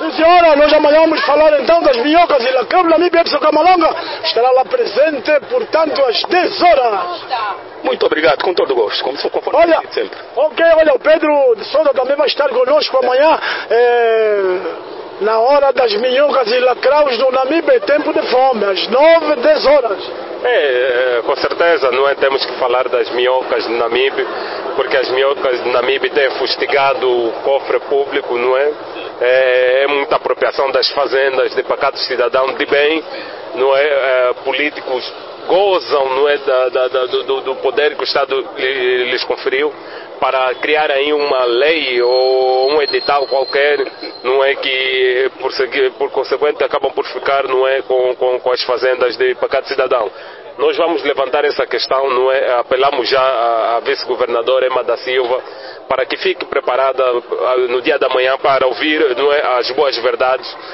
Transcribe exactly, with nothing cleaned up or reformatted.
Sim, senhora, nós amanhã vamos falar então das minhocas e lacrão. Namíbia Epson Camalonga estará lá presente, portanto, às dez horas. Muito obrigado, com todo gosto, como sou confortável Olha, sempre. ok, olha, o Pedro de Souza também vai estar conosco amanhã, é, na hora das minhocas e lacraus do Namibe, é tempo de fome, às nove, dez horas. É, com certeza, não é? Temos que falar das minhocas de Namibe, porque as minhocas de Namibe têm fustigado o cofre público, não é? É, é muita apropriação das fazendas de pacatos cidadãos de bem, não é? É, políticos gozam, não é, da, da, da, do, do poder que o Estado lhes conferiu para criar aí uma lei ou um edital qualquer, não é, que por, seguir, por consequente acabam por ficar, não é, com, com, com as fazendas de pacato cidadão. Nós vamos levantar essa questão, não é? Apelamos já à, à vice-governadora Emma da Silva para que fique preparada no dia da manhã para ouvir, não é, as boas verdades